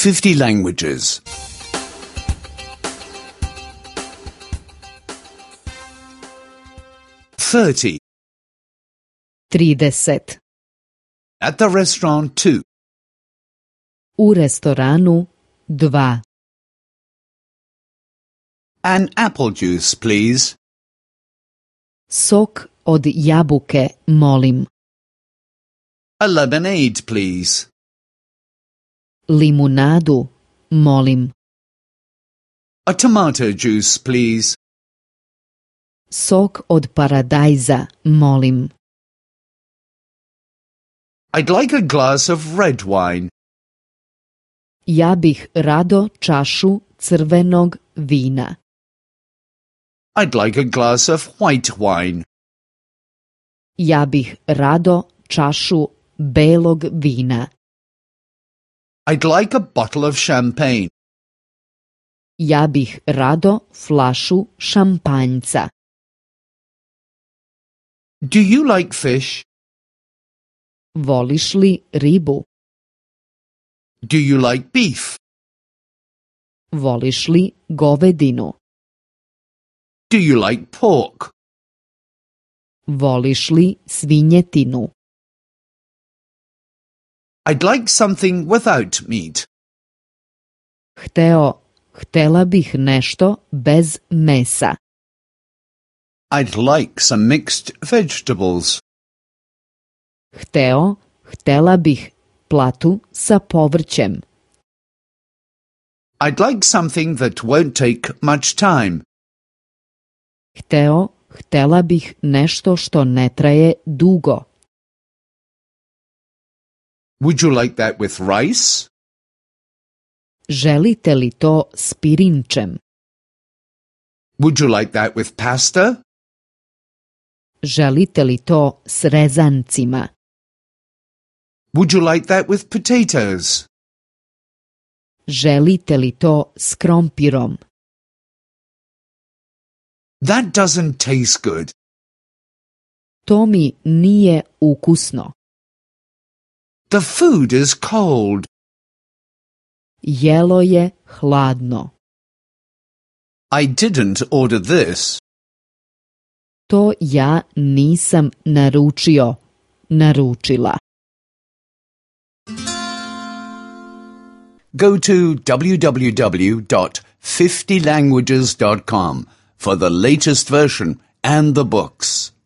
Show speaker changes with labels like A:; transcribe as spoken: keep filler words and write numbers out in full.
A: fifty languages. thirty.
B: trideset.
A: At the restaurant, two.
B: U restoranu, dva.
A: An apple juice, please.
B: Sok od jabuke, molim.
A: A lemonade, please.
B: Limunadu, molim.
A: A tomato juice, please.
B: Sok od paradajza, molim.
A: I'd like a glass of red wine.
B: Ja bih rado čašu crvenog vina.
A: I'd like a glass of white wine.
B: Ja bih rado čašu belog vina.
A: I'd like a bottle of champagne.
B: Ja bih rado flašu šampanjca.
A: Do you like fish?
B: Voliš li ribu?
A: Do you like beef?
B: Voliš li govedinu?
A: Do you like pork?
B: Voliš li svinjetinu?
A: I'd like something without meat.
B: Hteo, htela bih nešto bez mesa.
A: I'd like some mixed vegetables.
B: Hteo, htela bih platu sa povrćem.
A: I'd like something that won't take much time.
B: Hteo, htela bih nešto što ne traje dugo.
A: Would you like that with rice?
B: Želite li to s pirinčem?
A: Would you like that with pasta?
B: Želite li to s rezancima?
A: Would you like that with potatoes?
B: Želite li to s krompirom?
A: That doesn't taste good.
B: To mi nije ukusno.
A: The food is cold.
B: Jelo je hladno.
A: I didn't order this.
B: To ja nisam naručio, naručila.
A: Go to w w w dot fifty languages dot com for the latest version and the books.